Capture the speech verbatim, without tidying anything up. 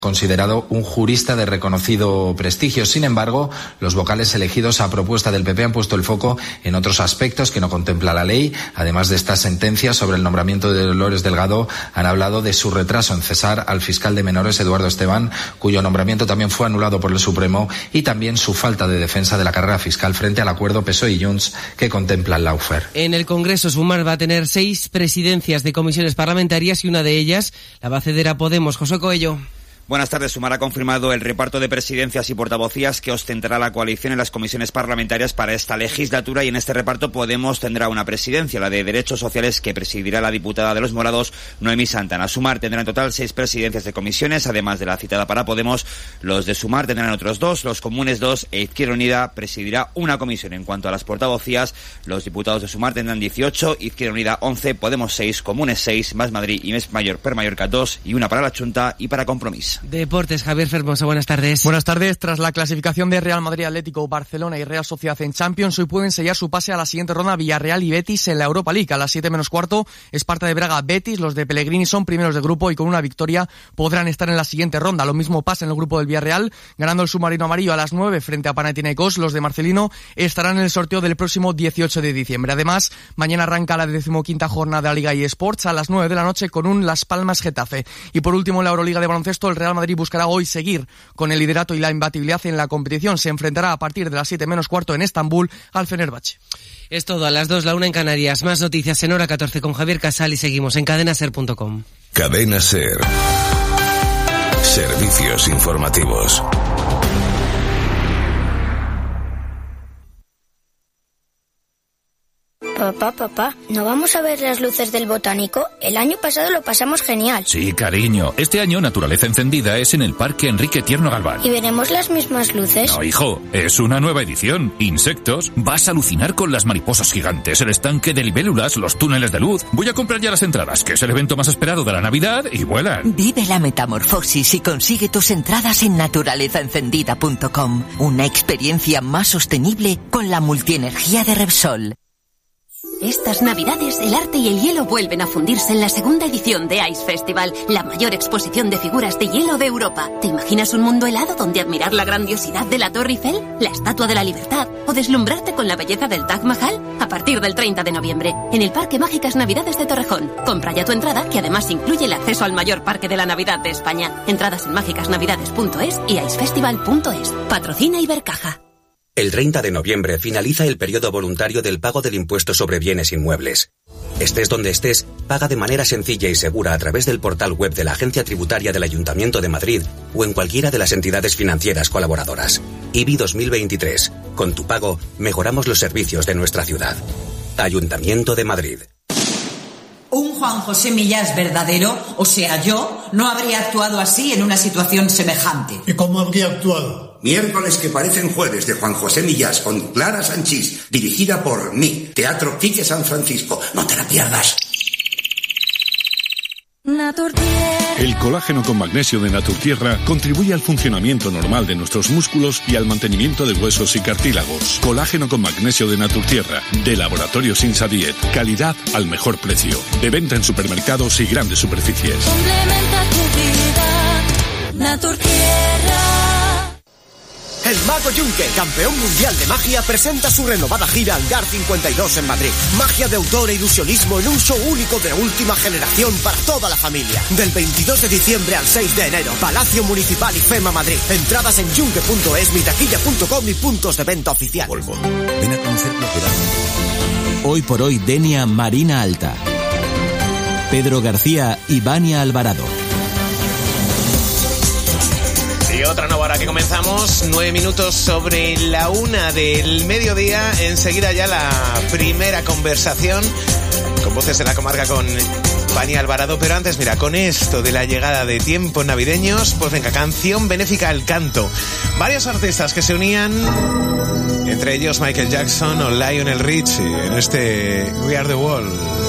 considerado un jurista de reconocido prestigio. Sin embargo, los vocales elegidos a propuesta del P P han puesto el foco en otros aspectos que no contempla la ley. Además de esta sentencia sobre el nombramiento de Dolores Delgado, han hablado de su retraso en cesar al fiscal de menores Eduardo Esteban, cuyo nombramiento también fue anulado por el Supremo, y también su falta de defensa de la carrera fiscal frente al acuerdo P S O E y Junts que contempla el lawfare. En el Congreso, Sumar va a tener seis presidencias de comisiones parlamentarias y una de ellas la va a ceder a Podemos. José Coello. Buenas tardes. Sumar ha confirmado el reparto de presidencias y portavocías que ostentará la coalición en las comisiones parlamentarias para esta legislatura, y en este reparto Podemos tendrá una presidencia, la de Derechos Sociales, que presidirá la diputada de Los Morados, Noemí Santana. Sumar tendrá en total seis presidencias de comisiones, además de la citada para Podemos. Los de Sumar tendrán otros dos, los Comunes dos e Izquierda Unida presidirá una comisión. En cuanto a las portavocías, los diputados de Sumar tendrán dieciocho, Izquierda Unida once, Podemos seis, Comunes seis, Más Madrid y Més Mayor per Mallorca dos y una para la Junta y para Compromís. Deportes, Javier Fermoso, buenas tardes. Buenas tardes. Tras la clasificación de Real Madrid, Atlético, Barcelona y Real Sociedad en Champions, hoy pueden sellar su pase a la siguiente ronda Villarreal y Betis en la Europa League. A las siete menos cuarto, Esparta de Braga, Betis. Los de Pellegrini son primeros de grupo y con una victoria podrán estar en la siguiente ronda. Lo mismo pasa en el grupo del Villarreal, ganando el submarino amarillo a las nueve frente a Panathinaikos. Los de Marcelino estarán en el sorteo del próximo dieciocho de diciembre. Además, mañana arranca la decimoquinta jornada de la Liga eSports a las nueve de la noche con un Las Palmas Getafe. Y por último, en la Euroliga de baloncesto, el Real Madrid buscará hoy seguir con el liderato y la imbatibilidad en la competición. Se enfrentará a partir de las siete menos cuarto en Estambul al Fenerbahce. Es todo, a las dos, la una en Canarias. Más noticias en Hora catorce con Javier Casal y seguimos en cadena ser punto com. Cadena Ser. Servicios informativos. Papá, papá, ¿no vamos a ver las luces del Botánico? El año pasado lo pasamos genial. Sí, cariño. Este año Naturaleza Encendida es en el Parque Enrique Tierno Galván. ¿Y veremos las mismas luces? No, hijo, es una nueva edición. Insectos. Vas a alucinar con las mariposas gigantes, el estanque de libélulas, los túneles de luz. Voy a comprar ya las entradas, que es el evento más esperado de la Navidad, y vuelan. Vive la metamorfosis y consigue tus entradas en naturaleza encendida punto com. Una experiencia más sostenible con la multienergía de Repsol. Estas Navidades, el arte y el hielo vuelven a fundirse en la segunda edición de Ice Festival, la mayor exposición de figuras de hielo de Europa. ¿Te imaginas un mundo helado donde admirar la grandiosidad de la Torre Eiffel, la Estatua de la Libertad o deslumbrarte con la belleza del Taj Mahal? A partir del treinta de noviembre, en el Parque Mágicas Navidades de Torrejón. Compra ya tu entrada, que además incluye el acceso al mayor parque de la Navidad de España. Entradas en mágicas navidades punto es y ice festival punto es. Patrocina Ibercaja. El treinta de noviembre finaliza el periodo voluntario del pago del impuesto sobre bienes inmuebles. Estés donde estés, paga de manera sencilla y segura a través del portal web de la Agencia Tributaria del Ayuntamiento de Madrid o en cualquiera de las entidades financieras colaboradoras. I B I dos mil veintitrés. Con tu pago, mejoramos los servicios de nuestra ciudad. Ayuntamiento de Madrid. Un Juan José Millás verdadero, o sea yo, no habría actuado así en una situación semejante. ¿Y cómo habría actuado? Miércoles que parecen jueves de Juan José Millás con Clara Sanchís, dirigida por mí, Teatro Quique San Francisco. No te la pierdas. El colágeno con magnesio de Naturtierra contribuye al funcionamiento normal de nuestros músculos y al mantenimiento de huesos y cartílagos. Colágeno con magnesio de Naturtierra, de Laboratorios Insa Diet. Calidad al mejor precio. De venta en supermercados y grandes superficies. Complementa tu vida, Naturtierra. El Mago Yunque, campeón mundial de magia, presenta su renovada gira Hangar cincuenta y dos en Madrid. Magia de autor e ilusionismo en un show único de última generación para toda la familia. Del veintidós de diciembre al seis de enero, Palacio Municipal y FEMA Madrid. Entradas en yunque punto es, mitaquilla punto com y puntos de venta oficial. Volvo. Ven a conocer propiedad. Hoy por hoy, Denia Marina Alta. Pedro García y Vania Alvarado. Y otra nueva hora que comenzamos, nueve minutos sobre la una del mediodía. Enseguida ya la primera conversación con Voces de la Comarca con Vania Alvarado. Pero antes, mira, con esto de la llegada de tiempos navideños, pues venga, canción benéfica al canto. Varios artistas que se unían, entre ellos Michael Jackson o Lionel Richie, en este We Are The World.